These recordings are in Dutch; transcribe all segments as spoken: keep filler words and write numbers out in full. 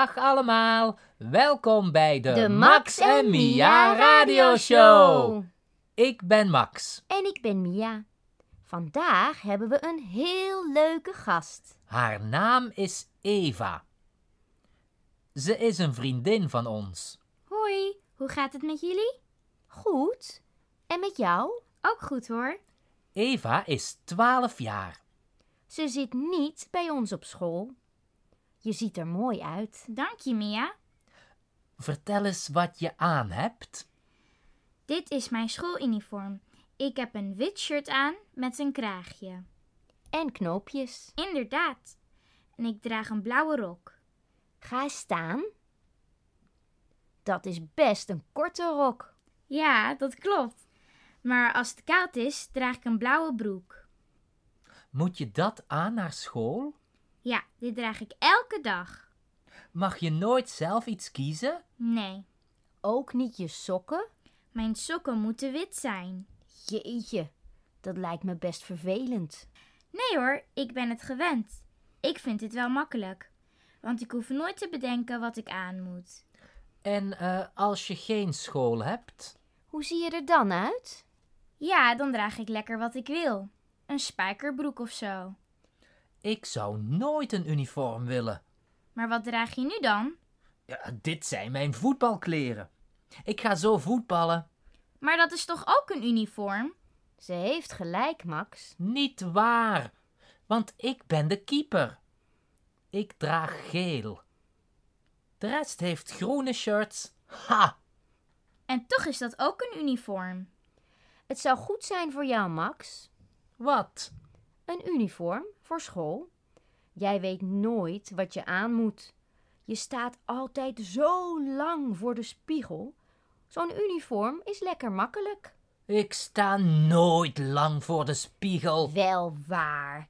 Dag allemaal, welkom bij de, De Max en Mia radioshow. Ik ben Max. En ik ben Mia. Vandaag hebben we een heel leuke gast. Haar naam is Eva. Ze is een vriendin van ons. Hoi, hoe gaat het met jullie? Goed. En met jou? Ook goed hoor. Eva is twaalf jaar. Ze zit niet bij ons op school. Je ziet er mooi uit. Dank je, Mia. Vertel eens wat je aan hebt. Dit is mijn schooluniform. Ik heb een wit shirt aan met een kraagje. En knoopjes. Inderdaad. En ik draag een blauwe rok. Ga eens staan. Dat is best een korte rok. Ja, dat klopt. Maar als het koud is, draag ik een blauwe broek. Moet je dat aan naar school? Ja, dit draag ik elke dag. Mag je nooit zelf iets kiezen? Nee, Ook niet je sokken? mijn sokken moeten wit zijn. Jeetje, dat lijkt me best vervelend. Nee hoor, ik ben het gewend. Ik vind dit wel makkelijk. Want ik hoef nooit te bedenken wat ik aan moet. En uh, als je geen school hebt? Hoe zie je er dan uit? Ja, dan draag ik lekker wat ik wil. Een spijkerbroek of zo. Ik zou nooit een uniform willen. Maar wat draag je nu dan? Ja, dit zijn mijn voetbalkleren. Ik ga zo voetballen. Maar dat is toch ook een uniform? Ze heeft gelijk, Max. Niet waar, want ik ben de keeper. Ik draag geel. De rest heeft groene shirts. Ha! En toch is dat ook een uniform. Het zou goed zijn voor jou, Max. Wat? Een uniform voor school. Jij weet nooit wat je aan moet. Je staat altijd zo lang voor de spiegel. Zo'n uniform is lekker makkelijk. Ik sta nooit lang voor de spiegel. Wel waar.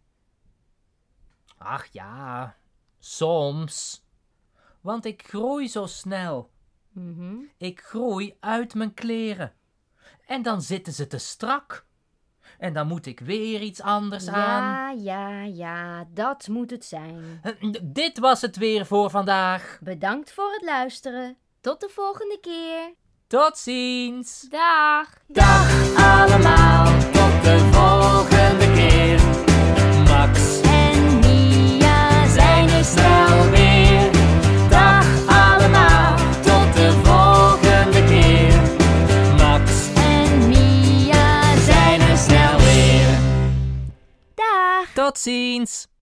Ach ja, soms. Want ik groei zo snel. Mhm. Ik groei uit mijn kleren. En dan zitten ze te strak. En dan moet ik weer iets anders aan. Ja, ja, ja, dat moet het zijn. Dit was het weer voor vandaag. Bedankt voor het luisteren. Tot de volgende keer. Tot ziens. Dag! Dag allemaal, tot de volgende keer. Max En Mia zijn er snel weer. Dag allemaal, tot de volgende keer. Max en Mia zijn er snel weer. Dag. Tot ziens.